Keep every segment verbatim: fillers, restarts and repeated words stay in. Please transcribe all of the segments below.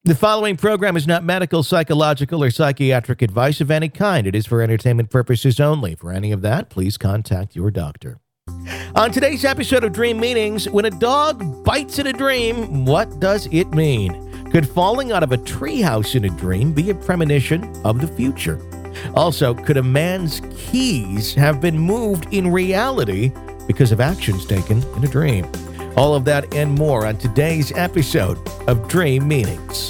The following program is not medical, psychological, or psychiatric advice of any kind. It is for entertainment purposes only. For any of that, please contact your doctor. On today's episode of Dream Meanings, when a dog bites in a dream, what does it mean? Could falling out of a treehouse in a dream be a premonition of the future? Also, could a man's keys have been moved in reality because of actions taken in a dream? All of that and more on today's episode of Dream Meanings.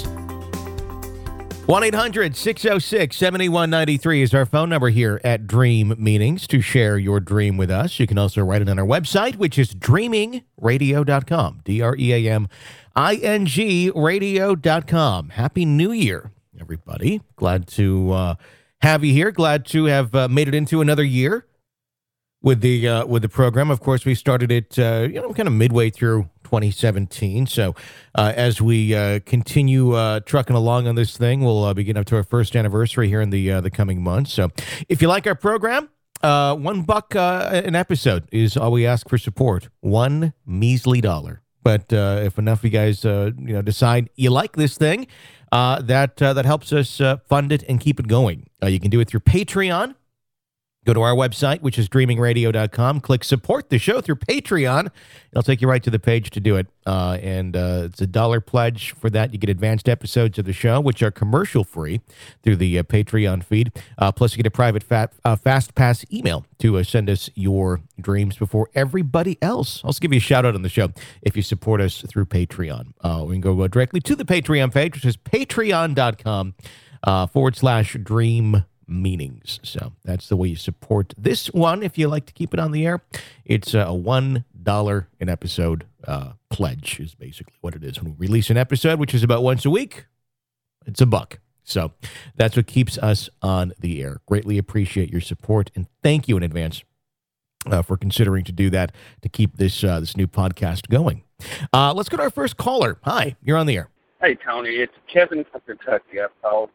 one eight hundred six oh six seven one nine three is our phone number here at Dream Meanings to share your dream with us. You can also write it on our website, which is dreaming radio dot com, D R E A M I N G radio dot com. Happy New Year, everybody. Glad to uh, have you here. Glad to have uh, made it into another year with the uh, with the program. Of course, we started it, uh, you know, kind of midway through twenty seventeen. So uh, as we uh, continue uh, trucking along on this thing, we'll uh, be getting up to our first anniversary here in the uh, the coming months. So if you like our program, uh, one buck uh, an episode is all we ask for support. One measly dollar. But uh, if enough of you guys, uh, you know, decide you like this thing, uh, that uh, that helps us uh, fund it and keep it going. Uh, you can do it through Patreon. Go to our website, which is dreaming radio dot com. Click support the show through Patreon. It'll take you right to the page to do it. Uh, and uh, it's a dollar pledge for that. You get advanced episodes of the show, which are commercial-free through the uh, Patreon feed. Uh, plus, you get a private fat, uh, Fast Pass email to uh, send us your dreams before everybody else. I'll also give you a shout-out on the show if you support us through Patreon. Uh, we can go uh, directly to the Patreon page, which is patreon dot com uh, forward slash dream meanings. So that's the way you support this one. If you like to keep it on the air, it's a one dollar an episode uh, pledge is basically what it is. When we release an episode, which is about once a week, it's a buck. So that's what keeps us on the air. Greatly appreciate your support, and thank you in advance uh, for considering to do that to keep this uh, this new podcast going. Uh, let's go to our first caller. Hi, you're on the air. Hey, Tony. It's Kevin from Kentucky. I called.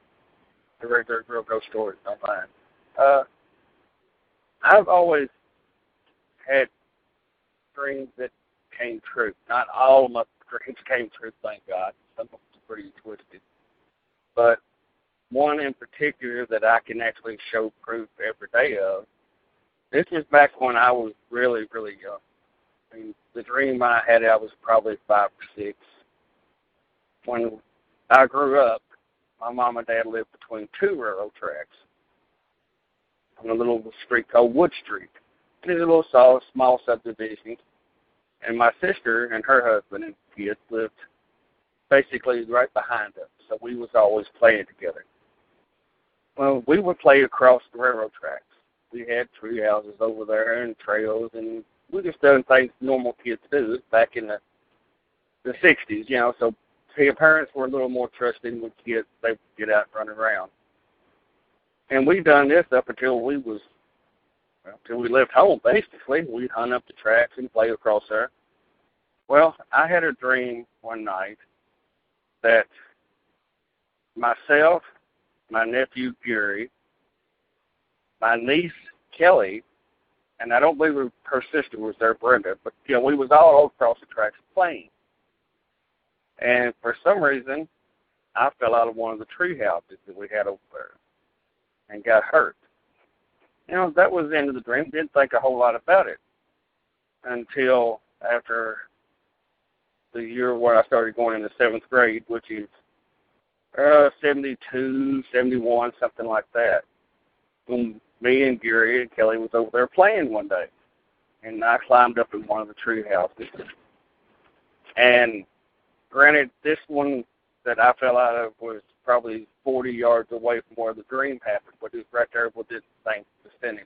The regular real ghost stories online. Uh, I've always had dreams that came true. Not all of my dreams came true, thank God. Some of them are pretty twisted. But one in particular that I can actually show proof every day of, this was back when I was really, really young. I mean, the dream I had, I was probably five or six. When I grew up, my mom and dad lived between two railroad tracks on a little street called Wood Street. It was a little small, small subdivision. And my sister and her husband and kids lived basically right behind us. So we was always playing together. Well, we would play across the railroad tracks. We had tree houses over there and trails, and we just done things normal kids do back in the the sixties, you know, so your parents were a little more trusting with kids. They would get out and run around. And we done this up until we was, well, until we left home, basically. We'd hunt up the tracks and play across there. Well, I had a dream one night that myself, my nephew Gary, my niece Kelly, and I don't believe her sister was there, Brenda, but, you know, we was all across the tracks playing. And for some reason, I fell out of one of the tree houses that we had over there and got hurt. You know, that was the end of the dream. Didn't think a whole lot about it until after the year where I started going into seventh grade, which is uh, seventy-two, seventy-one, something like that. When me and Gary and Kelly was over there playing one day, and I climbed up in one of the tree houses. And granted, this one that I fell out of was probably forty yards away from where the dream happened, but it was right there within the same vicinity.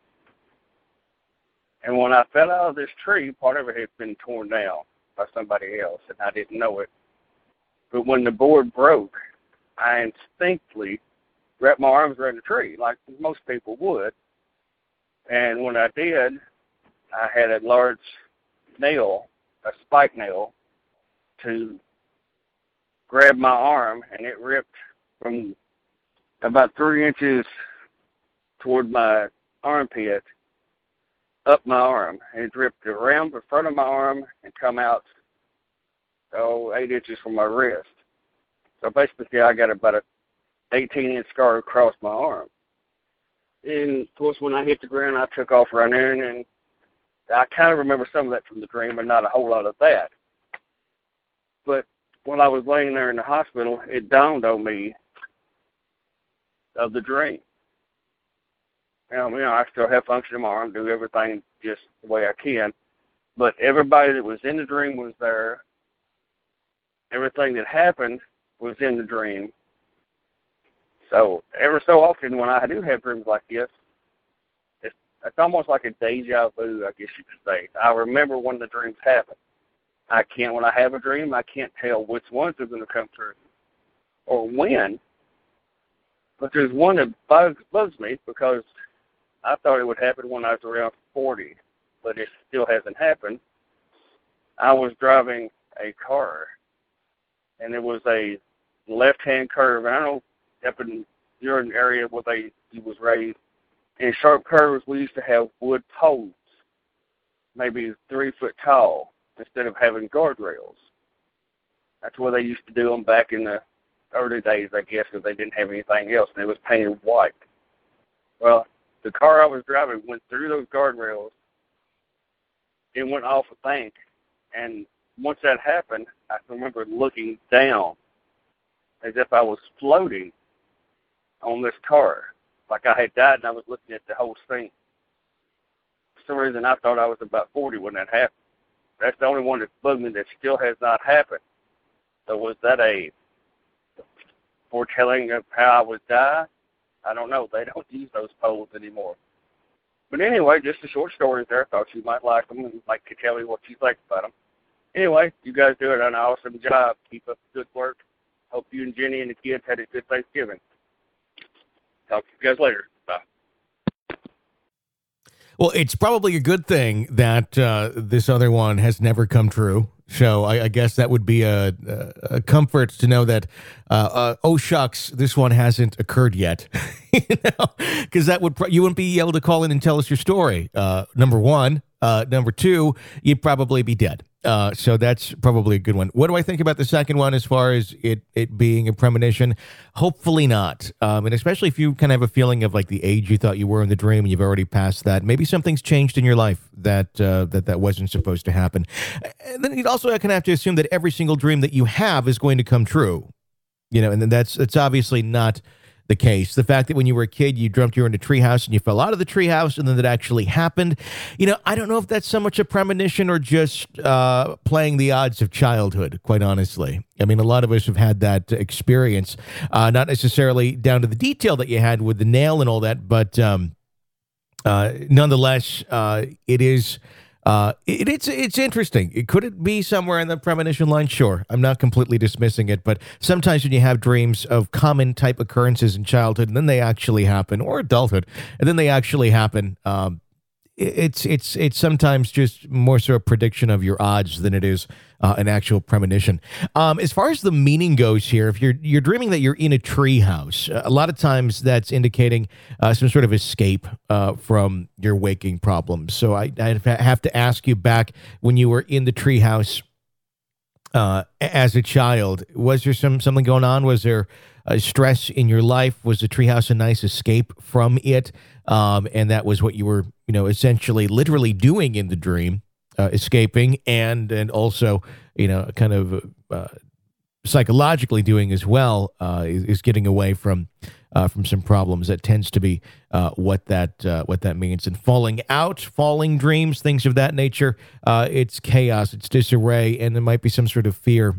And when I fell out of this tree, part of it had been torn down by somebody else, and I didn't know it. But when the board broke, I instinctively wrapped my arms around the tree, like most people would. And when I did, I had a large nail, a spike nail, to grab my arm, and it ripped from about three inches toward my armpit up my arm. And it ripped around the front of my arm and come out, oh, eight inches from my wrist. So basically, I got about a eighteen inch scar across my arm. And of course, when I hit the ground, I took off running, and I kind of remember some of that from the dream, but not a whole lot of that. But when I was laying there in the hospital, it dawned on me of the dream. Now, you know, I still have function in my arm, do everything just the way I can. But everybody that was in the dream was there. Everything that happened was in the dream. So every so often when I do have dreams like this, it's, it's almost like a deja vu, I guess you could say. I remember when the dreams happen. I can't, when I have a dream, I can't tell which ones are going to come true or when. But there's one that bugs, bugs me because I thought it would happen when I was around forty, but it still hasn't happened. I was driving a car, and it was a left-hand curve. And I don't know, up in your area where they it was raised, in sharp curves, we used to have wood poles, maybe three foot tall, instead of having guardrails. That's where they used to do them back in the early days, I guess, because they didn't have anything else, and it was painted white. Well, the car I was driving went through those guardrails. It went off a bank, and once that happened, I can remember looking down as if I was floating on this car, like I had died, and I was looking at the whole scene. For some reason, I thought I was about forty when that happened. That's the only one that bugged me that still has not happened. So was that a foretelling of how I would die? I don't know. They don't use those poles anymore. But anyway, just a short story there. I thought you might like them and like to tell me what you think about them. Anyway, you guys do an awesome job. Keep up the good work. Hope you and Jenny and the kids had a good Thanksgiving. Talk to you guys later. Bye. Well, it's probably a good thing that uh, this other one has never come true. So I, I guess that would be a, a, a comfort to know that, uh, uh, oh, shucks, this one hasn't occurred yet. You know, because that would pro- you wouldn't be able to call in and tell us your story. Uh, number one. Uh, number two, you'd probably be dead. Uh, so that's probably a good one. What do I think about the second one as far as it, it being a premonition? Hopefully not. Um, and especially if you kind of have a feeling of like the age you thought you were in the dream and you've already passed that. Maybe something's changed in your life that uh, that, that wasn't supposed to happen. And then you'd also kind of have to assume that every single dream that you have is going to come true. You know, and then that's that's obviously not the case. The fact that when you were a kid, you dreamt you were in a treehouse and you fell out of the treehouse and then that actually happened. You know, I don't know if that's so much a premonition or just uh, playing the odds of childhood, quite honestly. I mean, a lot of us have had that experience, uh, not necessarily down to the detail that you had with the nail and all that, but um, uh, nonetheless, uh, it is... Uh, it, it's it's interesting. It, could it be somewhere in the premonition line? Sure. I'm not completely dismissing it, but sometimes when you have dreams of common type occurrences in childhood and then they actually happen, or adulthood, and then they actually happen, um, it, it's it's it's sometimes just more so a prediction of your odds than it is uh, an actual premonition. Um, as far as the meaning goes here, if you're you're dreaming that you're in a tree house, a lot of times that's indicating uh, some sort of escape uh, from your waking problems. So I, I have to ask you, back when you were in the tree house uh, as a child, was there some something going on? Was there uh, stress in your life? Was the treehouse a nice escape from it? Um, and that was what you were, you know, essentially literally doing in the dream. Uh, escaping and and also, you know, kind of uh, psychologically doing as well uh, is, is getting away from uh, from some problems. That tends to be uh, what that uh, what that means. And falling out, falling dreams, things of that nature. Uh, it's chaos, it's disarray, and there might be some sort of fear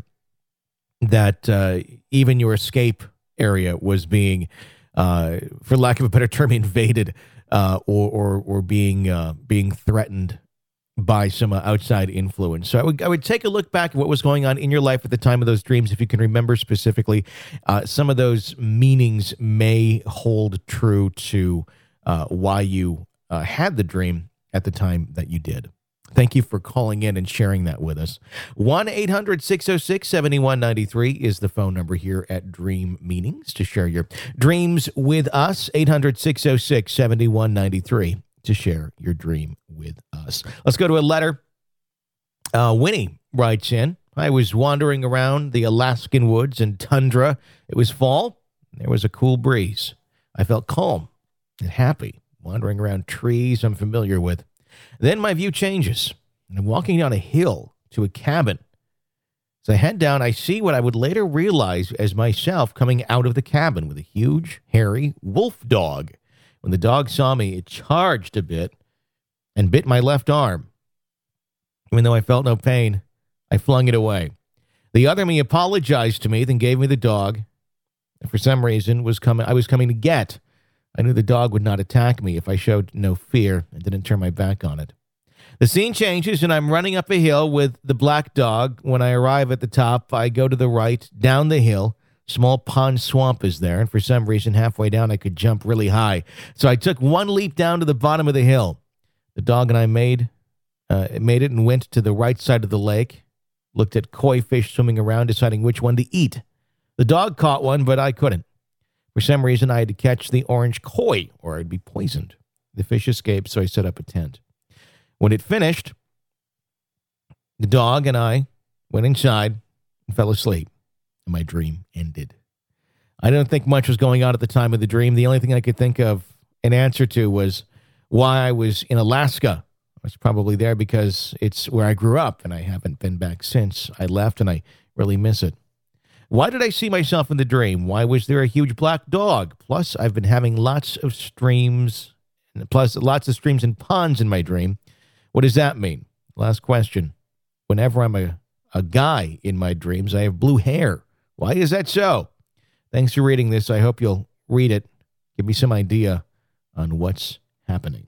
that uh, even your escape area was being, uh, for lack of a better term, invaded uh, or or or being uh, being threatened by some uh, outside influence. So I would I would take a look back at what was going on in your life at the time of those dreams. If you can remember specifically, uh, some of those meanings may hold true to uh, why you uh, had the dream at the time that you did. Thank you for calling in and sharing that with us. one eight hundred six oh six seven one nine three is the phone number here at Dream Meanings to share your dreams with us. eight hundred six oh six seven one nine three. to share your dream with us. Let's go to a letter. Uh, Winnie writes in. I was wandering around the Alaskan woods and tundra. It was fall. There was a cool breeze. I felt calm and happy, wandering around trees I'm familiar with. Then my view changes, and I'm walking down a hill to a cabin. As I head down, I see what I would later realize as myself coming out of the cabin with a huge, hairy wolf dog. When the dog saw me, it charged a bit and bit my left arm. Even though I felt no pain, I flung it away. The other me apologized to me, then gave me the dog. And for some reason, was coming. I was coming to get. I knew the dog would not attack me if I showed no fear and didn't turn my back on it. The scene changes, and I'm running up a hill with the black dog. When I arrive at the top, I go to the right, down the hill. Small pond swamp is there, and for some reason, halfway down, I could jump really high. So I took one leap down to the bottom of the hill. The dog and I made, uh, made it and went to the right side of the lake, looked at koi fish swimming around, deciding which one to eat. The dog caught one, but I couldn't. For some reason, I had to catch the orange koi, or I'd be poisoned. The fish escaped, so I set up a tent. When it finished, the dog and I went inside and fell asleep. My dream ended. I don't think much was going on at the time of the dream. The only thing I could think of an answer to was why I was in Alaska. I was probably there because it's where I grew up, and I haven't been back since. I left, and I really miss it. Why did I see myself in the dream? Why was there a huge black dog? Plus, I've been having lots of streams, plus lots of streams and ponds in my dream. What does that mean? Last question. Whenever I'm a, a guy in my dreams, I have blue hair. Why is that so? Thanks for reading this. I hope you'll read it. Give me some idea on what's happening.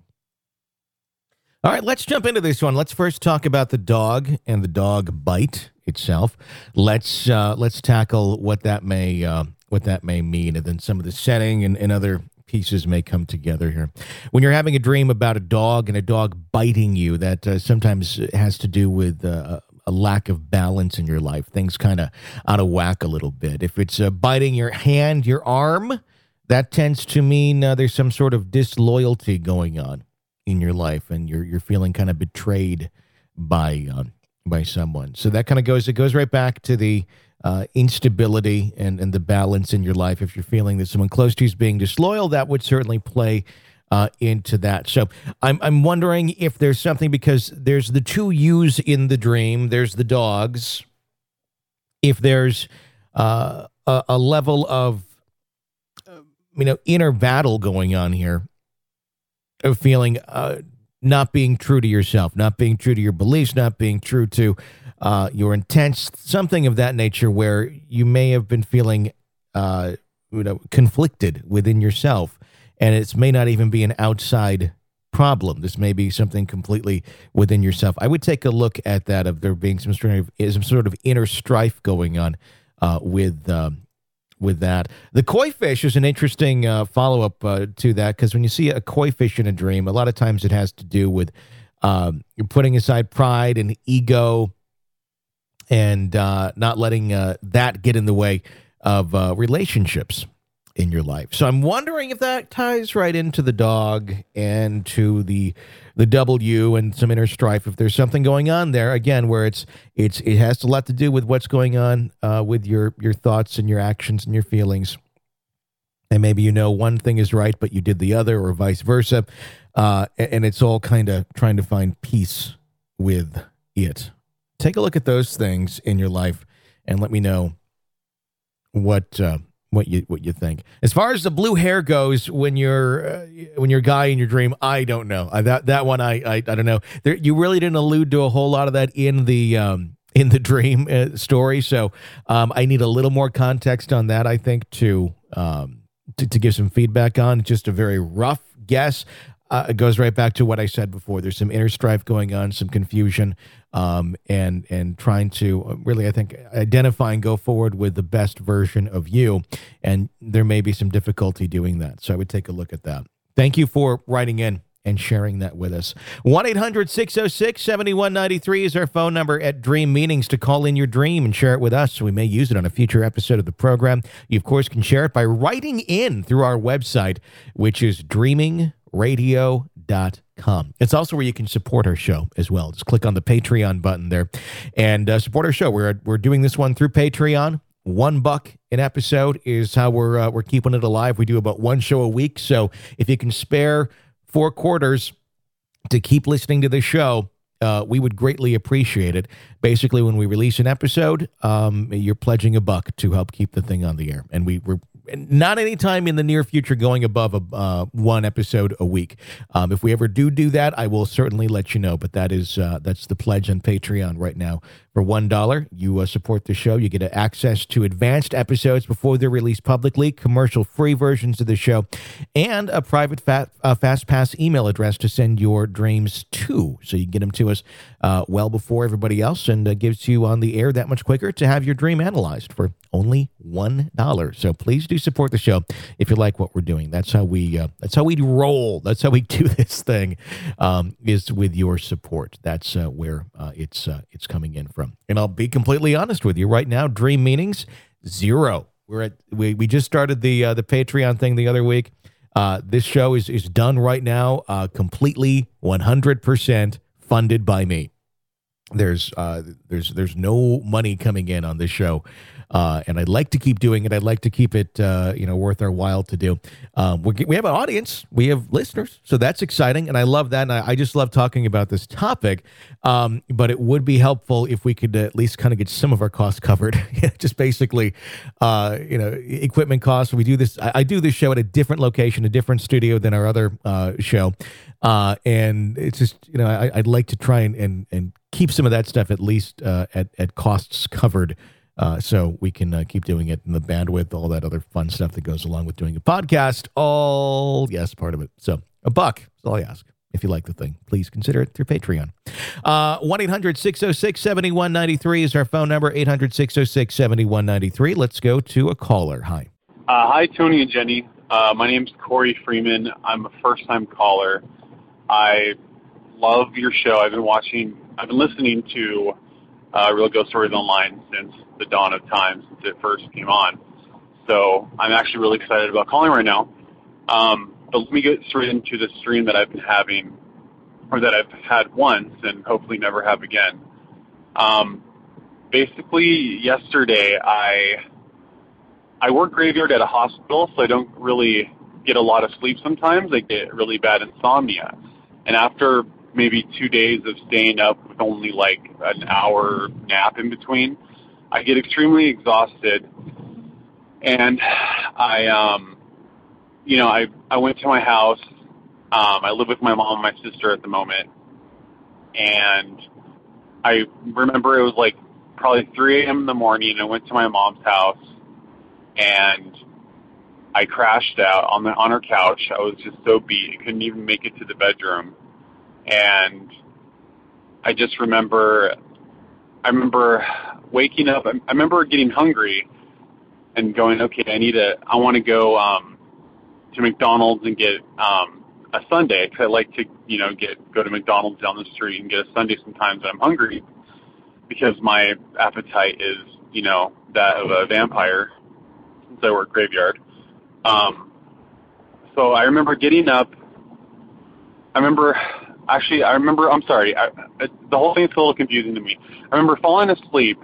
All right, let's jump into this one. Let's first talk about the dog and the dog bite itself. Let's uh, let's tackle what that may uh, what that may mean, and then some of the setting and, and other pieces may come together here. When you're having a dream about a dog and a dog biting you, that uh, sometimes has to do with uh, a lack of balance in your life. Things kind of out of whack a little bit. If it's uh, biting your hand, your arm, that tends to mean uh, there's some sort of disloyalty going on in your life, and you're you're feeling kind of betrayed by uh, by someone. So that kind of goes it goes right back to the uh, instability and and the balance in your life. If you're feeling that someone close to you is being disloyal, that would certainly play uh, into that. So I'm I'm wondering if there's something, because there's the two yous in the dream. There's the dogs. If there's uh, a, a level of uh, you know inner battle going on here, of feeling uh, not being true to yourself, not being true to your beliefs, not being true to uh, your intents, something of that nature, where you may have been feeling uh, you know, conflicted within yourself, and it may not even be an outside problem. This may be something completely within yourself. I would take a look at that, of there being some sort of, some sort of inner strife going on uh, with um, with that. The koi fish is an interesting uh, follow-up uh, to that, because when you see a koi fish in a dream, a lot of times it has to do with um, you're putting aside pride and ego, and uh, not letting uh, that get in the way of uh, relationships in your life. So I'm wondering if that ties right into the dog and to the the W and some inner strife. If there's something going on there, again, where it's it's it has a lot to do with what's going on uh, with your your thoughts and your actions and your feelings. And maybe you know one thing is right, but you did the other, or vice versa. Uh, and it's all kind of trying to find peace with it. Take a look at those things in your life and let me know what uh, what you what you think. As far as the blue hair goes, when you're uh, when you're a guy in your dream, I don't know. Uh, that that one I I, I don't know. There, you really didn't allude to a whole lot of that in the um, in the dream uh, story, so um, I need a little more context on that, I think, to um, to, to give some feedback on. Just a very rough guess. Uh, it goes right back to what I said before. There's some inner strife going on, some confusion, um, and and trying to really, I think, identify and go forward with the best version of you. And there may be some difficulty doing that. So I would take a look at that. Thank you for writing in and sharing that with us. one eight hundred six oh six seven one nine three is our phone number at Dream Meetings to call in your dream and share it with us, so we may use it on a future episode of the program. You, of course, can share it by writing in through our website, which is dreaming radio dot com. It's also where you can support our show as well. Just click on the Patreon button there and uh, support our show. We're we're doing this one through Patreon. One buck an episode is how we're uh, we're keeping it alive. We do about one show a week. So if you can spare four quarters to keep listening to the show, uh, we would greatly appreciate it. Basically, when we release an episode, um, you're pledging a buck to help keep the thing on the air. And we, we're not anytime in the near future going above a, uh, one episode a week. Um, if we ever do do that, I will certainly let you know. But that is uh, that's the pledge on Patreon right now. For one dollar, you uh, support the show. You get access to advanced episodes before they're released publicly, commercial-free versions of the show, and a private fa- uh, FastPass email address to send your dreams to. So you can get them to us uh, well before everybody else, and uh, gives you on the air that much quicker to have your dream analyzed for only one dollar. So please do support the show if you like what we're doing. That's how we uh, that's how we roll. That's how we do this thing, um, is with your support. That's uh, where uh, it's uh, it's coming in from. And I'll be completely honest with you right now. Dream meetings, zero. We're at we we just started the uh, the Patreon thing the other week. Uh, this show is is done right now, uh, completely one hundred percent funded by me. There's uh, there's there's no money coming in on this show. Uh, and I'd like to keep doing it. I'd like to keep it, uh, you know, worth our while to do. Um, we we have an audience. We have listeners. So that's exciting. And I love that. And I, I just love talking about this topic. Um, but it would be helpful if we could at least kind of get some of our costs covered. Just basically, uh, you know, equipment costs. We do this. I, I do this show at a different location, a different studio than our other uh, show. Uh, and it's just, you know, I, I'd like to try and, and, and keep some of that stuff at least uh, at, at costs covered. Uh, so we can uh, keep doing it in the bandwidth, all that other fun stuff that goes along with doing a podcast. All, yes, part of it. So a buck is all I ask. If you like the thing, please consider it through Patreon. Uh, one eight hundred six oh six seven one nine three is our phone number, eight hundred six oh six seven one nine three. Let's go to a caller. Hi. Uh, hi, Tony and Jenny. Uh, my name's Corey Freeman. I'm a first-time caller. I love your show. I've been watching, I've been listening to uh, Real Ghost Stories Online since the dawn of time, since it first came on. So I'm actually really excited about calling right now. Um, but let me get straight into this dream that I've been having, or that I've had once and hopefully never have again. Um, basically, yesterday I I work graveyard at a hospital, so I don't really get a lot of sleep sometimes. I get really bad insomnia. And after maybe two days of staying up with only like an hour nap in between, I get extremely exhausted. And I, um, you know, I, I went to my house. Um, I live with my mom and my sister at the moment. And I remember it was like probably three a.m. in the morning. I went to my mom's house and I crashed out on the on her couch. I was just so beat. I couldn't even make it to the bedroom. And I just remember, I remember waking up. I remember getting hungry and going, okay, I need to, I want to go um, to McDonald's and get um, a sundae. Because I like to, you know, get go to McDonald's down the street and get a sundae sometimes when I'm hungry, because my appetite is, you know, that of a vampire since I work graveyard. Um, so I remember getting up. I remember, actually, I remember, I'm sorry, I, I, the whole thing's a little confusing to me. I remember falling asleep.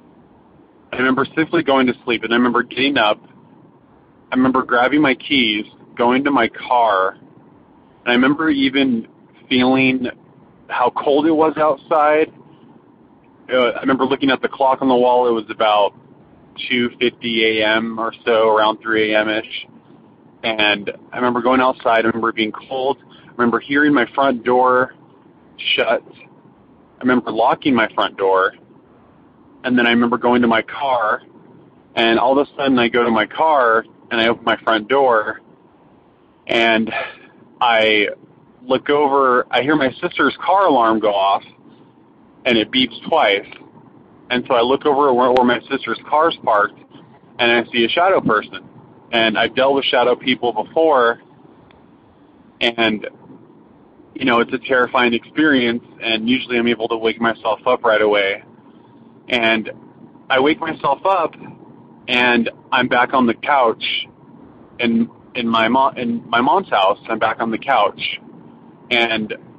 I remember simply going to sleep, and I remember getting up. I remember grabbing my keys, going to my car, and I remember even feeling how cold it was outside. Uh, I remember looking at the clock on the wall. It was about two fifty a.m. or so, around three a.m.-ish. And I remember going outside. I remember being cold. I remember hearing my front door shut. I remember locking my front door. And then I remember going to my car. And all of a sudden I go to my car and I open my front door. And I look over. I hear my sister's car alarm go off. And it beeps twice. And so I look over where, where my sister's car's parked. And I see a shadow person. And I've dealt with shadow people before, and, you know, it's a terrifying experience, and usually I'm able to wake myself up right away. And I wake myself up, and I'm back on the couch in in my mom in my mom's house. I'm back on the couch, and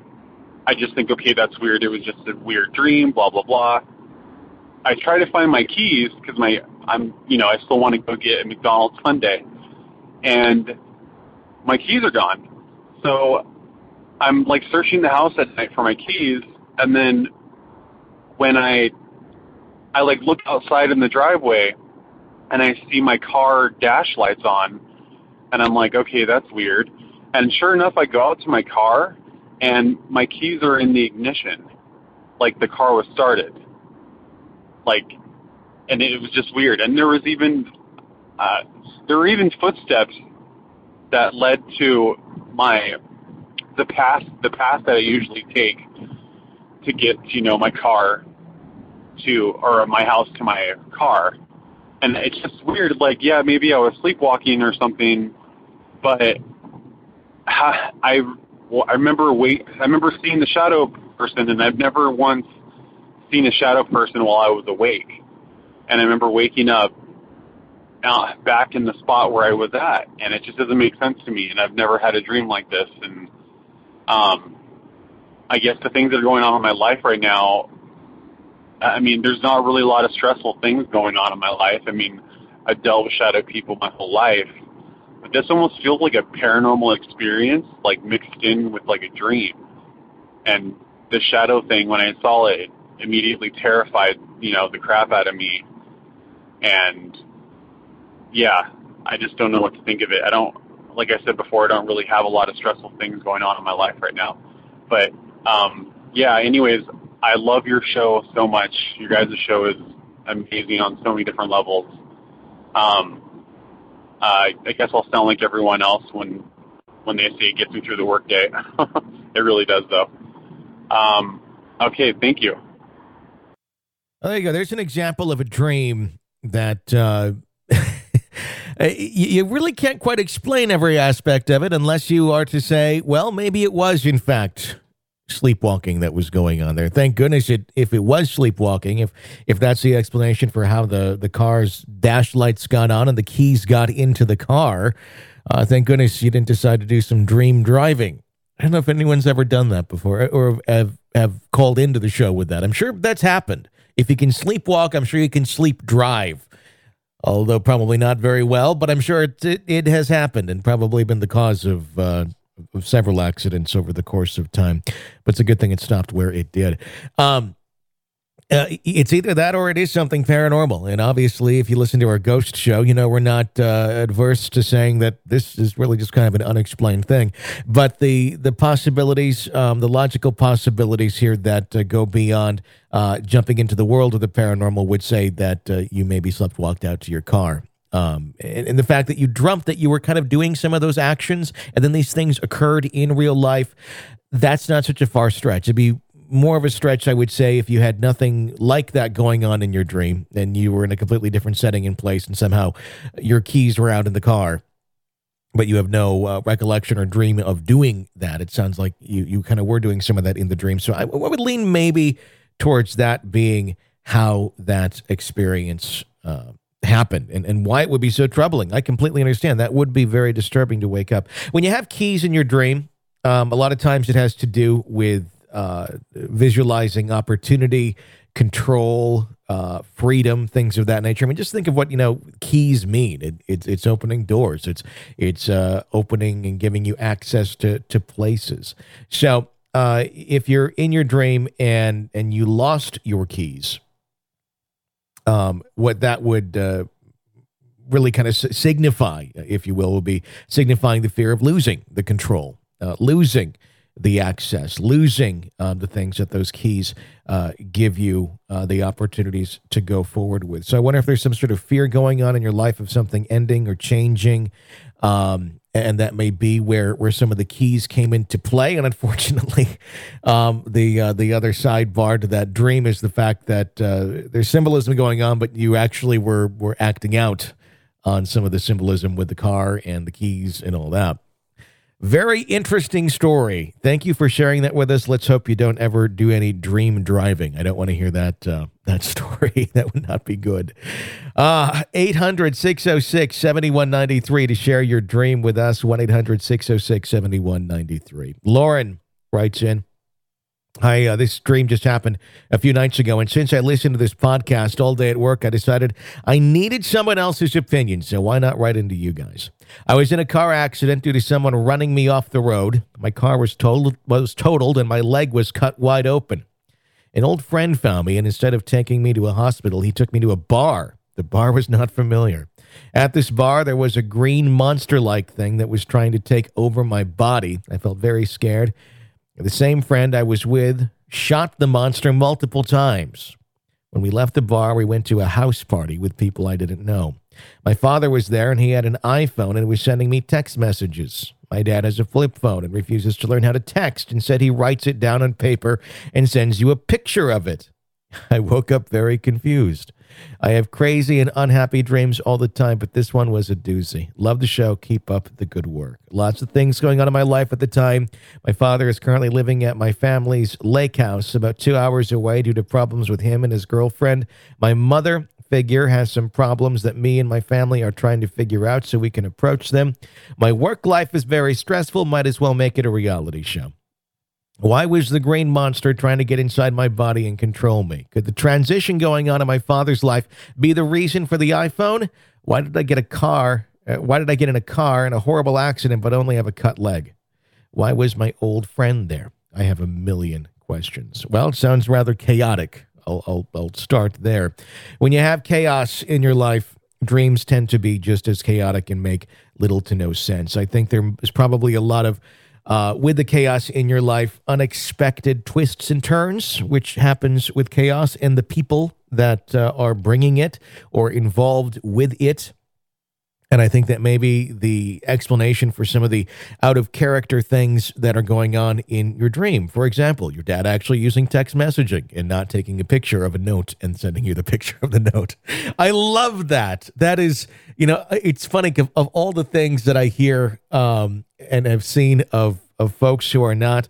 I just think, okay, that's weird. It was just a weird dream, blah, blah, blah. I try to find my keys because my, I'm, you know, I still want to go get a McDonald's sundae. And my keys are gone. So I'm like searching the house at night for my keys. And then when I, I like look outside in the driveway and I see my car dash lights on, and I'm like, okay, that's weird. And sure enough, I go out to my car and my keys are in the ignition, like the car was started. Like, and it was just weird. And there was even, uh, there were even footsteps that led to my, the path, the path that I usually take to get, you know, my car to, or my house to my car. And it's just weird. Like, yeah, maybe I was sleepwalking or something, but I, well, I remember wait. I remember seeing the shadow person, and I've never once seen a shadow person while I was awake. And I remember waking up uh, back in the spot where I was at, and it just doesn't make sense to me. And I've never had a dream like this. And um, I guess the things that are going on in my life right now, I mean, there's not really a lot of stressful things going on in my life. I mean, I've dealt with shadow people my whole life. But this almost feels like a paranormal experience, like mixed in with like a dream. And the shadow thing, when I saw it, it immediately terrified, you know, the crap out of me. And yeah, I just don't know what to think of it. I don't, like I said before, I don't really have a lot of stressful things going on in my life right now. But um, yeah, anyways, I love your show so much. Your guys' show is amazing on so many different levels. Um, Uh, I guess I'll sound like everyone else when when they say it gets me through the workday. It really does, though. Um, okay, thank you. Oh, there you go. There's an example of a dream that uh, you, you really can't quite explain every aspect of it unless you are to say, well, maybe it was, in fact, sleepwalking that was going on there. Thank goodness it if it was sleepwalking, if if that's the explanation for how the the car's dash lights got on and the keys got into the car, uh, thank goodness you didn't decide to do some dream driving. I don't know if anyone's ever done that before or have have called into the show with that. I'm sure that's happened. If you can sleepwalk, I'm sure you can sleep drive. Although probably not very well, but I'm sure it it, it has happened and probably been the cause of uh of several accidents over the course of time, but it's a good thing it stopped where it did. Um, uh, it's either that or it is something paranormal. And obviously, if you listen to our ghost show, you know we're not uh, adverse to saying that this is really just kind of an unexplained thing. But the the possibilities, um, the logical possibilities here that uh, go beyond uh, jumping into the world of the paranormal would say that uh, you maybe slept walked out to your car. Um, and, and the fact that you dreamt that you were kind of doing some of those actions and then these things occurred in real life, that's not such a far stretch. It'd be more of a stretch, I would say, if you had nothing like that going on in your dream and you were in a completely different setting in place and somehow your keys were out in the car, but you have no uh, recollection or dream of doing that. It sounds like you, you kind of were doing some of that in the dream. So I, I would lean maybe towards that being how that experience uh happened and, and why it would be so troubling. I completely understand. That would be very disturbing to wake up. When you have keys in your dream, um, a lot of times it has to do with uh, visualizing opportunity, control, uh, freedom, things of that nature. I mean, just think of what, you know, keys mean. It, it's it's opening doors. It's it's uh, opening and giving you access to, to places. So uh, if you're in your dream and and you lost your keys, Um, what that would uh, really kind of signify, if you will, would be signifying the fear of losing the control, uh, losing the access, losing uh, the things that those keys uh, give you uh, the opportunities to go forward with. So I wonder if there's some sort of fear going on in your life of something ending or changing, um, and that may be where where some of the keys came into play. And unfortunately, um, the uh, the other sidebar to that dream is the fact that uh, there's symbolism going on, but you actually were were acting out on some of the symbolism with the car and the keys and all that. Very interesting story. Thank you for sharing that with us. Let's hope you don't ever do any dream driving. I don't want to hear that uh, that story. That would not be good. Uh, eight hundred, six oh six, seven one nine three to share your dream with us. one eight hundred, six oh six, seven one nine three. Lauren writes in, I uh, this dream just happened a few nights ago, and since I listened to this podcast all day at work, I decided I needed someone else's opinion, so why not write into you guys? I was in a car accident due to someone running me off the road. My car was totaled, was totaled, and my leg was cut wide open. An old friend found me, and instead of taking me to a hospital, he took me to a bar. The bar was not familiar. At this bar, there was a green monster-like thing that was trying to take over my body. I felt very scared. The same friend I was with shot the monster multiple times. When we left the bar, we went to a house party with people I didn't know. My father was there, and he had an iPhone and was sending me text messages. My dad has a flip phone and refuses to learn how to text and said he writes it down on paper and sends you a picture of it. I woke up very confused. I have crazy and unhappy dreams all the time, but this one was a doozy. Love the show. Keep up the good work. Lots of things going on in my life at the time. My father is currently living at my family's lake house about two hours away due to problems with him and his girlfriend. My mother figure has some problems that me and my family are trying to figure out so we can approach them. My work life is very stressful. Might as well make it a reality show. Why was the green monster trying to get inside my body and control me? Could the transition going on in my father's life be the reason for the iPhone? Why did I get a car? Uh, why did I get in a car in a horrible accident but only have a cut leg? Why was my old friend there? I have a million questions. Well, it sounds rather chaotic. I'll, I'll, I'll start there. When you have chaos in your life, dreams tend to be just as chaotic and make little to no sense. I think there is probably a lot of Uh, with the chaos in your life, unexpected twists and turns, which happens with chaos, and the people that uh, are bringing it or involved with it. And I think that maybe the explanation for some of the out-of-character things that are going on in your dream. For example, your dad actually using text messaging and not taking a picture of a note and sending you the picture of the note. I love that. That is, you know, it's funny, of, of all the things that I hear um, and have seen of, of folks who are not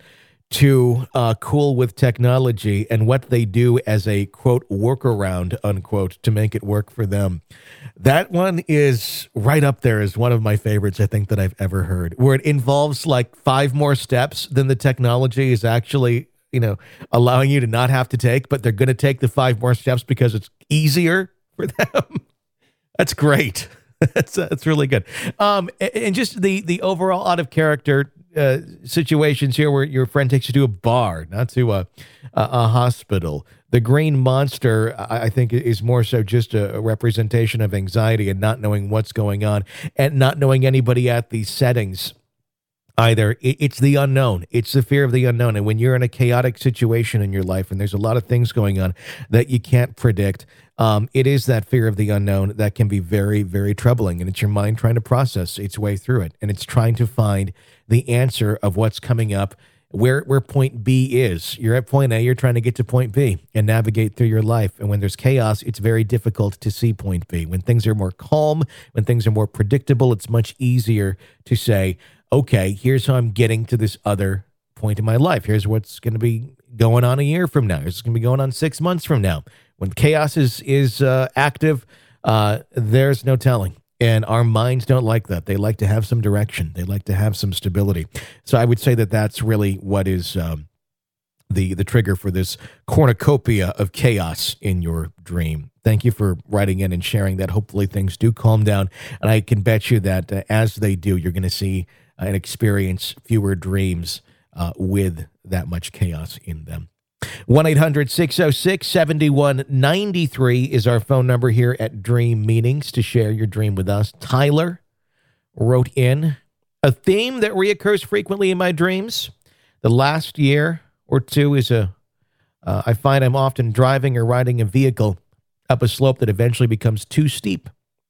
too uh, cool with technology and what they do as a, quote, workaround, unquote, to make it work for them. That one is right up there as one of my favorites, I think, that I've ever heard, where it involves like five more steps than the technology is actually, you know, allowing you to not have to take, but they're going to take the five more steps because it's easier for them. That's great. That's, that's really good. Um, and just the, the overall out of character Uh, situations here where your friend takes you to a bar, not to a, a, a hospital. The green monster, I, I think, is more so just a, a representation of anxiety and not knowing what's going on and not knowing anybody at these settings either. It, it's the unknown. It's the fear of the unknown. And when you're in a chaotic situation in your life and there's a lot of things going on that you can't predict, um, it is that fear of the unknown that can be very, very troubling. And it's your mind trying to process its way through it. And it's trying to find the answer of what's coming up, where where point B is. You're at point A, you're trying to get to point B and navigate through your life. And when there's chaos, it's very difficult to see point B. When things are more calm, when things are more predictable, it's much easier to say, okay, here's how I'm getting to this other point in my life. Here's what's going to be going on a year from now. Here's what's going to be going on six months from now. When chaos is, is uh, active, uh, there's no telling. And our minds don't like that. They like to have some direction. They like to have some stability. So I would say that that's really what is um, the the trigger for this cornucopia of chaos in your dream. Thank you for writing in and sharing that. Hopefully things do calm down. And I can bet you that uh, as they do, you're going to see uh, and experience fewer dreams uh, with that much chaos in them. one eight hundred six oh six seven one nine three is our phone number here at Dream Meanings to share your dream with us. Tyler wrote in, a theme that reoccurs frequently in my dreams. The last year or two is a, uh, I find I'm often driving or riding a vehicle up a slope that eventually becomes too steep.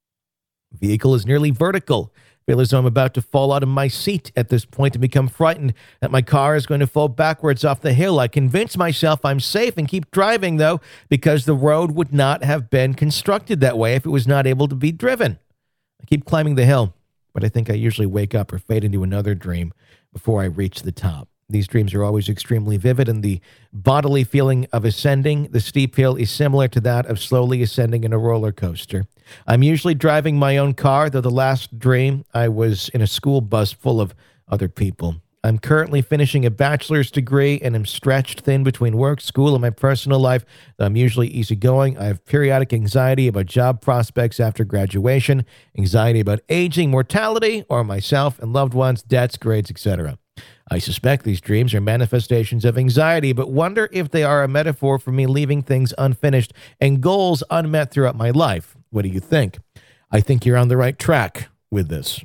Vehicle is nearly vertical. I feel as though I'm about to fall out of my seat at this point and become frightened that my car is going to fall backwards off the hill. I convince myself I'm safe and keep driving, though, because the road would not have been constructed that way if it was not able to be driven. I keep climbing the hill, but I think I usually wake up or fade into another dream before I reach the top. These dreams are always extremely vivid, and the bodily feeling of ascending the steep hill is similar to that of slowly ascending in a roller coaster. I'm usually driving my own car, though the last dream I was in a school bus full of other people. I'm currently finishing a bachelor's degree and am stretched thin between work, school, and my personal life. I'm usually easygoing. I have periodic anxiety about job prospects after graduation, anxiety about aging, mortality, or myself and loved ones, debts, grades, et cetera. I suspect these dreams are manifestations of anxiety, but wonder if they are a metaphor for me leaving things unfinished and goals unmet throughout my life. What do you think? I think you're on the right track with this.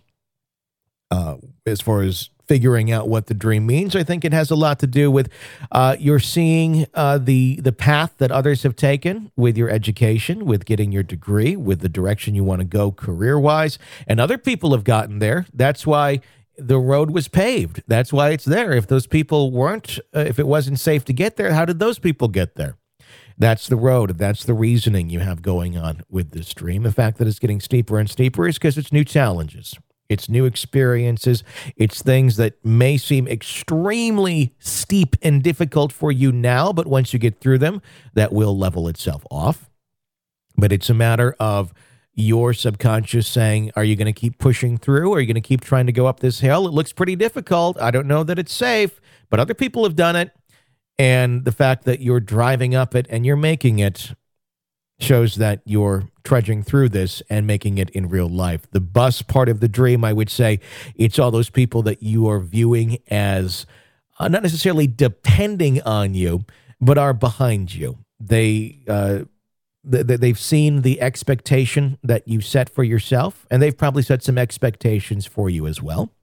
Uh, as far as figuring out what the dream means, I think it has a lot to do with uh, you're seeing uh, the the path that others have taken with your education, with getting your degree, with the direction you want to go career-wise, and other people have gotten there. That's why the road was paved. That's why it's there. If those people weren't, uh, if it wasn't safe to get there, how did those people get there? That's the road. That's the reasoning you have going on with this dream. The fact that it's getting steeper and steeper is because it's new challenges. It's new experiences. It's things that may seem extremely steep and difficult for you now, but once you get through them, that will level itself off. But it's a matter of your subconscious saying, are you going to keep pushing through? Are you going to keep trying to go up this hill? It looks pretty difficult. I don't know that it's safe, but other people have done it. And the fact that you're driving up it and you're making it shows that you're trudging through this and making it in real life. The bus part of the dream, I would say, it's all those people that you are viewing as uh, not necessarily depending on you, but are behind you. They, uh, th- they've seen the expectation that you set for yourself, and they've probably set some expectations for you as well.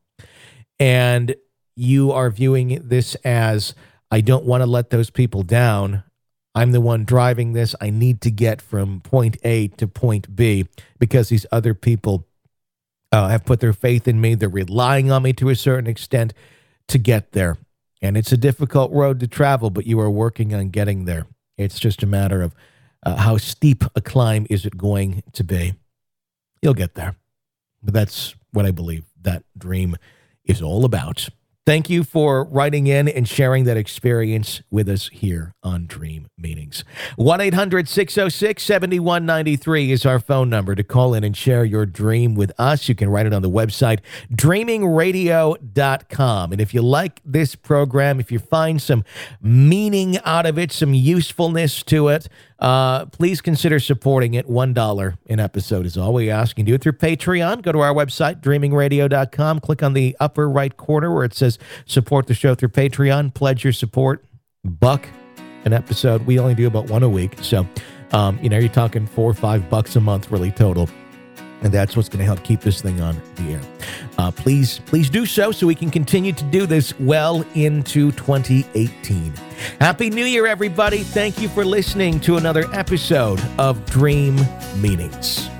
And you are viewing this as, I don't want to let those people down. I'm the one driving this. I need to get from point A to point B because these other people uh, have put their faith in me. They're relying on me to a certain extent to get there. And it's a difficult road to travel, but you are working on getting there. It's just a matter of uh, how steep a climb is it going to be. You'll get there. But that's what I believe that dream is all about. Thank you for writing in and sharing that experience with us here on Dream Meetings. one eight hundred six oh six seven one nine three is our phone number to call in and share your dream with us. You can write it on the website, dreaming radio dot com. And if you like this program, if you find some meaning out of it, some usefulness to it, Uh, please consider supporting it. one dollar an episode is all we ask. You can do it through Patreon. Go to our website, dreaming radio dot com. Click on the upper right corner where it says support the show through Patreon. Pledge your support. Buck an episode. We only do about one a week. So, um, you know, you're talking four or five bucks a month really total. And that's what's going to help keep this thing on the air. Uh, please, please do so so we can continue to do this well into twenty eighteen. Happy New Year, everybody. Thank you for listening to another episode of Dream Meetings.